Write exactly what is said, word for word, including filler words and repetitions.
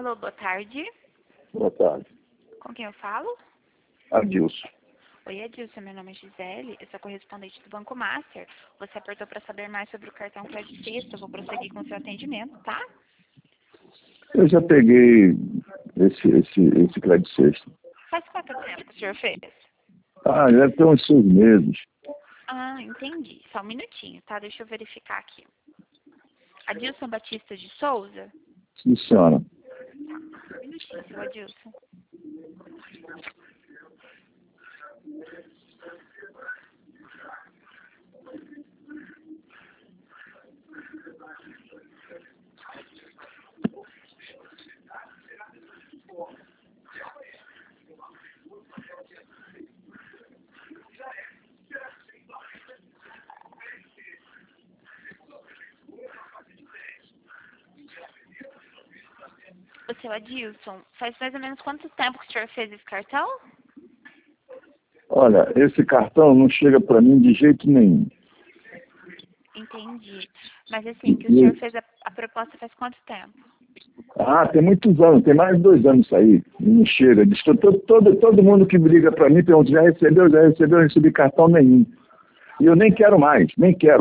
Alô, boa tarde. Boa tarde. Com quem eu falo? Adilson. Oi, Adilson, meu nome é Gisele, eu sou correspondente do Banco Master. Você apertou para saber mais sobre o cartão Credicista. Eu vou prosseguir com o seu atendimento, tá? Eu já peguei esse, esse, esse crédito sexto. Faz quanto tempo que o senhor fez? Ah, deve ter uns seis meses. Ah, entendi. Só um minutinho, tá? Deixa eu verificar aqui. Adilson Batista de Souza? Funciona. Tá, um minutinho, seu Adilson. O seu Adilson, faz mais ou menos quanto tempo que o senhor fez esse cartão? Olha, esse cartão não chega para mim de jeito nenhum. Entendi. Mas assim, que o senhor fez a, a proposta faz quanto tempo? Ah, tem muitos anos, tem mais de dois anos isso aí. Não chega. Diz que todo, todo, todo mundo que briga para mim pergunta, já recebeu, já recebeu, eu não recebi cartão nenhum. E eu nem quero mais, nem quero.